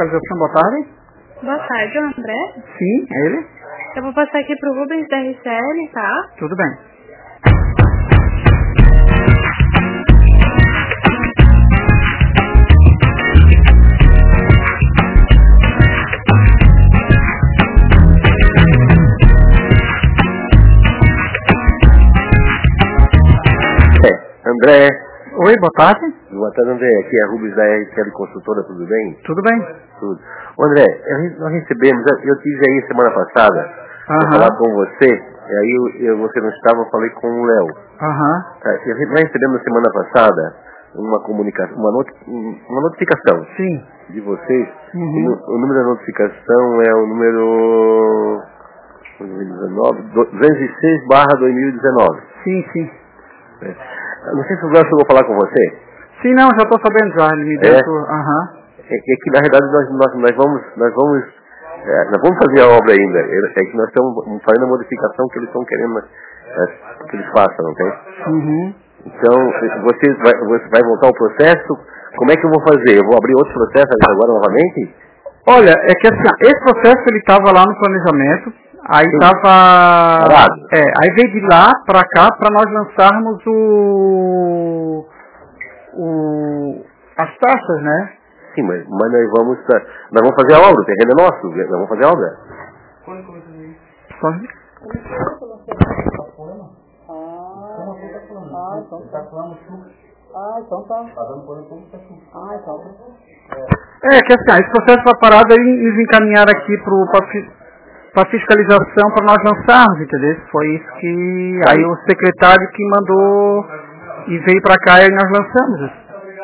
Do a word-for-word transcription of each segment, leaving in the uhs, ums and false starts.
Fiscalização, boa tarde. Boa tarde, o André? Sim, é ele. Eu vou passar aqui pro Rubens da R C L, tá? Tudo bem. André. Oi, boa tarde. Boa tarde, André. Aqui é a Rubens da R C L Consultora, tudo bem? Tudo bem. Tudo. Ô, André, nós recebemos, eu tive aí semana passada, Aham. para falar com você, e aí eu, eu, você não estava, eu falei com o Léo. Aham. Tá, eu- nós recebemos semana passada uma comunicação, uma, noti uma notificação Sim. de vocês. Uhum. O, nu- o número da notificação é o número dois mil e dezenove, duzentos e seis barra dois mil e dezenove. Sim, sim. É. Não sei se o Léo chegou a falar com você. Sim, não, já estou sabendo já. Ele me deu. É? Aham. É, é que na verdade nós, nós, nós vamos, nós vamos, é, nós vamos fazer a obra ainda. É, é que nós estamos fazendo a modificação que eles estão querendo é, que eles façam, não tem? Uhum. Então, você vai, você vai voltar ao processo? Como é que eu vou fazer? Eu vou abrir outro processo agora novamente? Olha, é que assim, ó, esse processo ele estava lá no planejamento, aí estava... Parado. É, aí veio de lá para cá para nós lançarmos o... o... as taxas, né? Sim, mas, mas nós vamos, nós vamos fazer a obra, o terreno é nosso, nós vamos fazer a obra. Só... Ah, então tá. Ah, então tá. Ah, então tá. É, que assim, ó, esse processo foi parado aí nos encaminhar aqui para fiscalização para nós lançarmos, entendeu? Foi isso que... Aí o secretário que mandou e veio para cá e nós lançamos.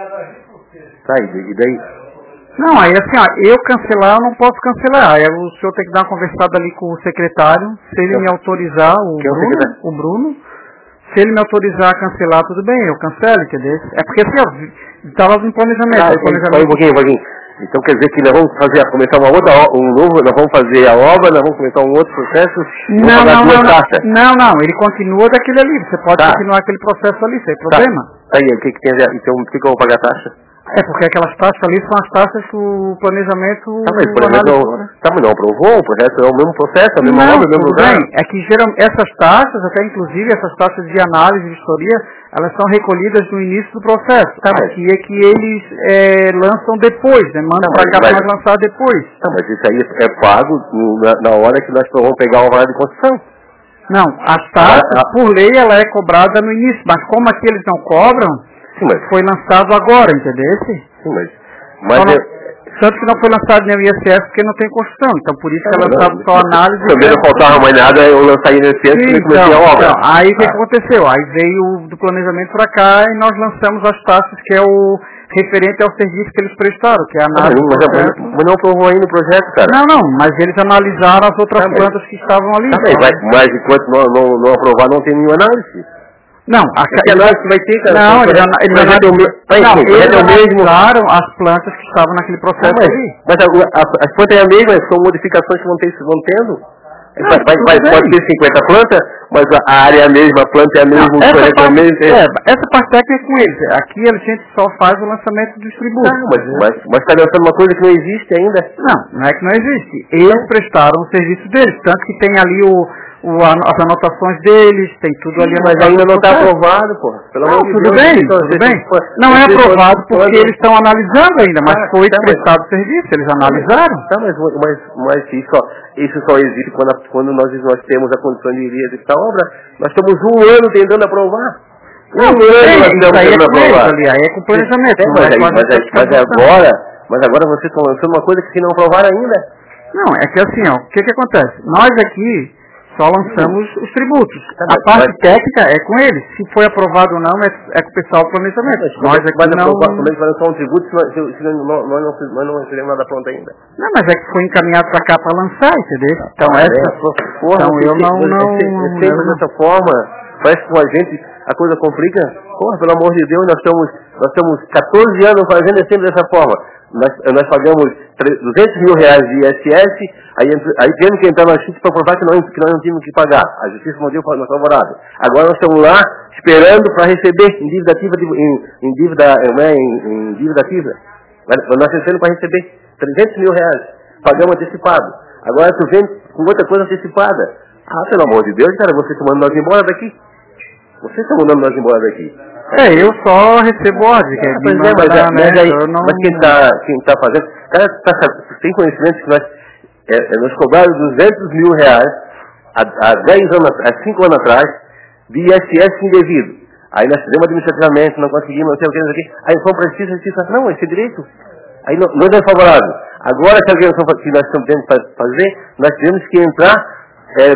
Tá, e daí? Não, aí assim, ó, eu cancelar, eu não posso cancelar. Aí o senhor tem que dar uma conversada ali com o secretário, se ele me autorizar, o Quem é o Bruno, secretário? o Bruno, se ele me autorizar a cancelar, tudo bem, eu cancelo, entendeu? É porque assim, ó, estava no planejamento. Ah, o só um planejamento... pouquinho, um pouquinho. Então quer dizer que nós vamos fazer, começar uma outra, o- um novo, nós vamos fazer a obra, nós vamos começar um outro processo, e vamos Não, pagar não, duas não, taxas. não, não, ele continua daquele ali, você pode Tá. continuar aquele processo ali, sem Tá. problema. Aí, o que que tem a ver? Então, por que que eu vou pagar a taxa? É porque aquelas taxas ali são as taxas que o planejamento... Tá, mas por exemplo, analisou, não, né? tá, mas não aprovou, o processo é o mesmo processo, a mesma Não, obra, o mesmo tudo lugar. bem. É que geram essas taxas, até inclusive essas taxas de análise de vistoria, elas são recolhidas no início do processo. Tá, mas- Aqui é que eles é, lançam depois, né? Mandam Tá, para mas- cá para mas- nós lançar depois. Tá, mas isso aí é pago no- na, na hora que nós vamos pegar o horário de construção. Não, as taxas, Ah, ah. por lei, ela é cobrada no início, mas como aqui eles não cobram, Sim, mas, foi lançado agora, entendeu? sim, mas, mas Só não- é- Tanto que não foi lançado nem o I S S porque não tem construção, então por isso que é Não, lançado não, só análise. também não faltava mais nada, eu lançar I N S S Sim, e comecei então, a obra. então, aí o que Ah. que aconteceu? Aí veio do planejamento para cá e nós lançamos as taxas que é o referente ao serviço que eles prestaram, que é a Ah, mas, análise do mas, projeto. mas, mas não aprovou ainda o projeto, cara. Não, não, mas eles analisaram as outras Tá, mas- plantas que estavam ali. Tá, mas, então. vai, mas enquanto não, não, não aprovar, não tem nenhuma análise. Não, a, Que análise que vai ter, cara? não, O eles, projeto- ana- eles, o projeto é o analisaram, me- Vai, não, sim, o eles projeto é o mesmo. analisaram as plantas que estavam naquele Ah, processo mas ali. mas a, a, as plantas é a mesma, são modificações que vão, ter, vão tendo. Não, vai, vai, tudo vai, bem. pode ter cinquenta plantas, mas a a área é a mesma, a planta é a mesma, o Essa projeto é o parte, mesmo. é, essa parte técnica é com eles. Aqui a gente só faz o lançamento dos tributos. Tá, mas, mas, mas está lançando uma coisa que não existe ainda. Não, não é que não existe. Eles prestaram o serviço deles, tanto que tem ali o, o, an- as anotações deles, tem tudo ali. Mas anotado ainda no não está processo. aprovado, pô. Pelo Não, amor de tudo Deus, bem, vocês- tudo vocês- bem. vocês- Não é vocês- aprovado vocês- porque eles estão analisando ainda, mas Tá, foi tá, mas- prestado o serviço, eles analisaram. Tá, mas, mas, mas isso, só, isso só existe quando, a- quando nós, nós temos a condição de ir executar a obra. Nós estamos um ano tentando aprovar. Um Não, ano tudo bem, nós isso estamos aí é tentando com eles aprovar. ali, aí é com planejamento. É, não mas, é aí, com a mas, aí, gente mas que tá agora, mas agora vocês estão lançando uma coisa que não aprovaram ainda. Não, é que assim, ó, o que que acontece? Nós aqui só lançamos os tributos. Tá, A mas- parte mas- técnica é com eles. Se foi aprovado ou não, é, é com o pessoal do planejamento. Nós aqui Mas não... aprovar, como é que vai lançar um tributo se nós, se, se nós, não, nós, não, nós não recebemos nada pronto ainda? Não, mas é que foi encaminhado pra cá pra lançar, entendeu? Então Ah, essa... é, porra, então você eu se- não... você- não, você- não, sempre não- dessa forma, parece que com a gente a coisa complica. Porra, pelo amor de Deus, nós estamos, nós estamos catorze anos fazendo sempre dessa forma. Nós, nós pagamos tre- duzentos mil reais de I S S, aí, ent- aí temos que entrar na justiça para provar que nós, que nós não tínhamos que pagar. A justiça não deu fa- não favorável. Agora nós estamos lá esperando para receber em dívida ativa, de- em, em dívida, eh, não é, em, em dívida ativa. Nós recebemos para receber trezentos mil reais. Pagamos antecipado. Agora tu vem com outra coisa antecipada. Ah, pelo amor de Deus, cara, vocês estão mandando nós embora daqui. Vocês estão mandando nós embora daqui. É, eu só recebo ordem. É, pois é, mas, mandar, mas, né, aí, não... mas quem está quem tá fazendo... Cara, tá, tem conhecimento que nós, é, é, nós cobramos duzentos mil reais há, há dez anos, há cinco anos atrás, de I S S indevido. Aí nós fizemos administrativamente, não conseguimos, não sei o que, não sei o que. Aí fomos para a justiça, a justiça, não, esse é direito. Aí não, não é favorável. Agora que a organização que nós estamos tendo que fazer, nós temos que entrar é,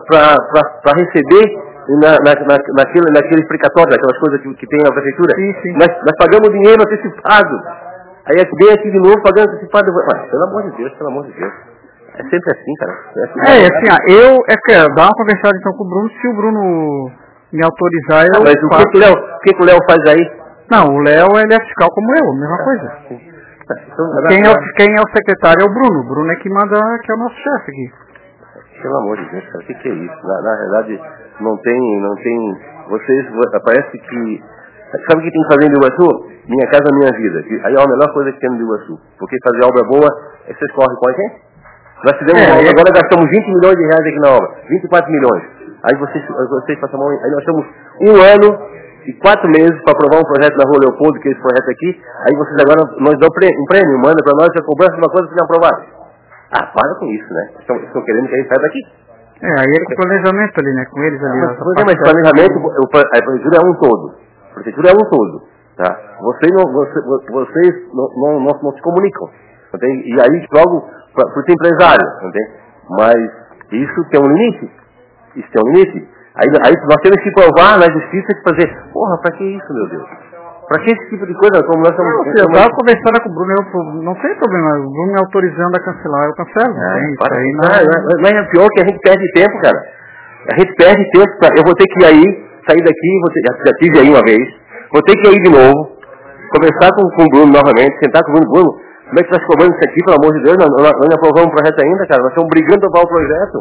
para receber na, na, na, naquele, naquele explicatório, aquelas coisas que, que tem na prefeitura. Sim, sim. Nós, nós pagamos dinheiro antecipado. Aí vem aqui de novo pagando antecipado. Mas, pelo amor de Deus, pelo amor de Deus. É sempre assim, cara. É, assim, é assim, ó, eu, é que dá uma conversada então com o Bruno, se o Bruno me autorizar, eu ah, mas o faço. que, que, o Léo, o que, que o Léo faz aí? Não, o Léo, ele é fiscal como eu, a mesma coisa. Então, Quem é, o, quem é o secretário é o Bruno. O Bruno é que manda, que é o nosso chefe aqui. Pelo amor de Deus, cara, o que, que é isso? Na, na verdade, não tem, não tem... Vocês, parece que... Sabe o que tem que fazer em Iguaçu? Minha casa, minha vida. Aí é a melhor coisa que tem no Iguaçu. Porque fazer obra boa, é que vocês correm com a gente. Nós fizemos é, uma obra, é... agora gastamos vinte milhões de reais aqui na obra. vinte e quatro milhões. Aí vocês, vocês passam a mão... Aí nós temos um ano e quatro meses para aprovar um projeto na Rua Leopoldo, que é esse projeto aqui. Aí vocês agora nos dão um prêmio, manda para nós a cobrança de uma coisa que não aprovaram. Ah, para com isso, né? Estão, estão querendo que a gente saia daqui. É, aí é com o planejamento ali, né? Com eles ali. Mas, mas, mas planejamento, a prefeitura é um todo. A prefeitura é um todo. Tá? Vocês não, você, vocês não, não, não, não se comunicam. Entende? E aí logo para o empresário. Entende? Mas isso tem um limite. Isso tem um limite. Aí, aí nós temos que provar na justiça que fazer, porra, pra que isso, meu Deus? Pra que esse tipo de coisa? Como nós estamos... Não, eu estava conversando com o Bruno, eu, não tem problema, o Bruno me autorizando a cancelar, eu cancelo. É, tem, isso para, aí não, não... mas, mas é pior que a gente perde tempo, cara. A gente perde tempo, pra, eu vou ter que ir aí, sair daqui, vou ter, já, já tive aí uma vez, vou ter que ir aí de novo, conversar com, com o Bruno novamente, sentar com o Bruno, Bruno, como é que você está cobrando isso aqui, pelo amor de Deus? Nós, nós, nós não aprovamos o projeto ainda, cara, nós estamos brigando para aprovar o projeto.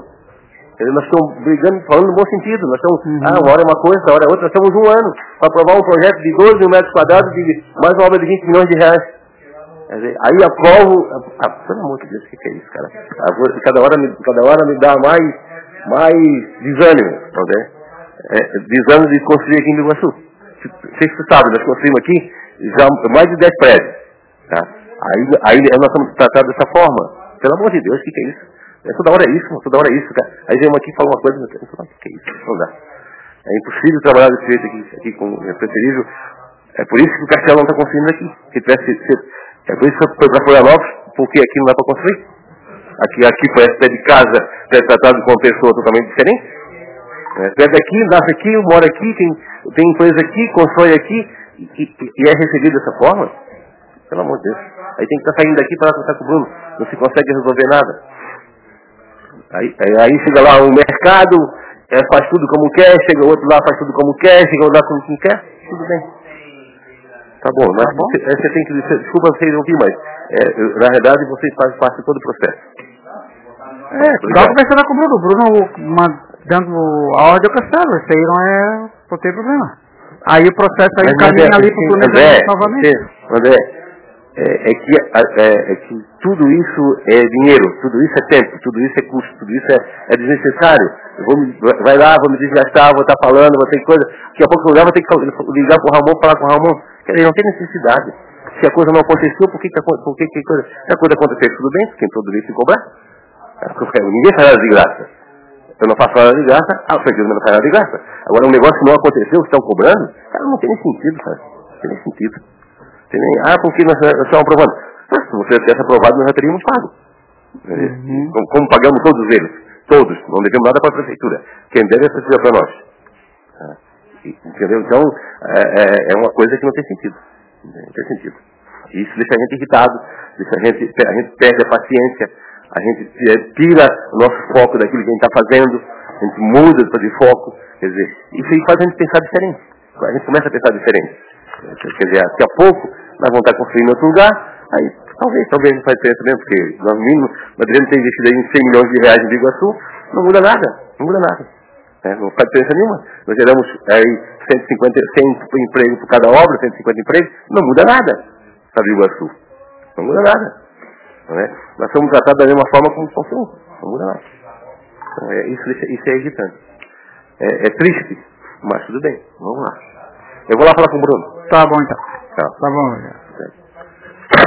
Nós estamos brigando, falando no bom sentido. Nós estamos, uhum. ah, uma hora é uma coisa, outra hora é outra. Nós estamos um ano para aprovar um projeto de doze mil metros quadrados, de mais uma obra de vinte milhões de reais. Quer dizer, aí aprovo, ah, pelo amor de Deus, o que, que é isso, cara? Cada hora me, cada hora me dá mais, mais desânimo, não é? É, desânimo de construir aqui em Iguaçu. Vocês sabem, nós construímos aqui já mais de dez prédios. Tá? Aí, aí nós estamos tratados dessa forma. Pelo amor de Deus, o que, que é isso? É toda hora isso, toda hora isso, cara. Aí vem uma aqui e fala uma coisa, mas eu falo, o que é isso? Não dá. É impossível trabalhar desse jeito aqui, aqui com é preferível. É por isso que o Castelo não está construindo aqui. Se tivesse, se, é por isso que foi para Florianópolis, porque aqui não dá para construir. Aqui, aqui parece pé de casa, é tratado com uma pessoa totalmente diferente. É, pé daqui, nasce aqui, mora aqui, tem, tem empresa aqui, constrói aqui, e, e, e é recebido dessa forma. Pelo amor de Deus. Aí tem que estar saindo daqui para conversar com o Bruno. Não se consegue resolver nada. Aí, aí, aí chega lá o mercado, é, faz tudo como quer, chega o outro lá, faz tudo como quer, chega o outro lá como quem quer, tudo bem. Tá bom, mas tá bom? Você, você tem que dizer, desculpa vocês ouvir, mas é, na verdade vocês fazem parte de todo o processo. É, estava conversando com o Bruno, o Bruno mandando a ordem eu cancelo, isso aí não é, não tem problema. Aí o processo aí caminha ali para o planejamento novamente. André, É, é, que, é, é que tudo isso é dinheiro, tudo isso é tempo, tudo isso é custo, tudo isso é, é desnecessário. Eu vou me, vai lá, vou me desgastar, vou estar falando, vou ter coisa. Daqui a pouco eu vou ter que ligar para o Ramon, falar com o Ramon. Quer dizer, não tem necessidade. Se a coisa não aconteceu, por que, que, por que, que coisa? Se a coisa aconteceu, tudo bem, porque todo dia se cobrar. Ninguém faz nada de graça. Eu não faço nada de graça, ah, o Fredinho não faz nada de graça. Agora, um negócio que não aconteceu, que estão cobrando, cara, não tem nem sentido, cara. Não tem nem sentido. Ah, porque nós, nós estamos aprovando. Ah, se você tivesse aprovado, nós já teríamos pago. Uhum. Como, como pagamos todos eles. Todos. Não devemos nada para a prefeitura. Quem deve é a prefeitura para nós. Ah, entendeu? Então, é, é, é uma coisa que não tem sentido. Não tem sentido. Isso deixa a gente irritado, deixa a gente, a gente perde a paciência, a gente tira o nosso foco daquilo que a gente está fazendo, a gente muda de foco. Quer dizer, isso aí faz a gente pensar diferente. A gente começa a pensar diferente. Quer dizer, daqui a pouco nós vamos estar construindo em outro lugar, aí talvez, talvez não faz diferença mesmo, porque nós mínimo, nós devemos ter investido aí em cem milhões de reais em Iguaçu, não muda nada, não muda nada. É, não faz diferença nenhuma. Nós geramos aí cento e cinquenta, cem empregos por cada obra, cento e cinquenta empregos, não muda nada para Iguaçu. Não muda nada. Não é? Nós somos tratados da mesma forma como qualquer um. Não muda nada. Então, é, isso, isso é irritante. É, é triste, mas tudo bem. Vamos lá. Eu vou lá falar com o Bruno. Tá bom, então. Tchau. Tá bom, já.